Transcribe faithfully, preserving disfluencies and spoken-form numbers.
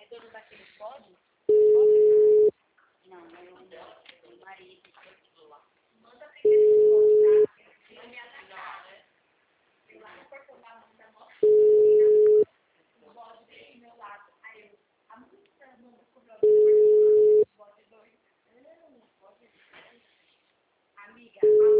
dono daquele pode? Não, não, não. Meu marido. Manda primeiro voltar. Não me atacar. Eu lá no portão da mãe da nossa. O bode do meu lado. Aí eu, a música manda cobrou o bode dois. Amiga, a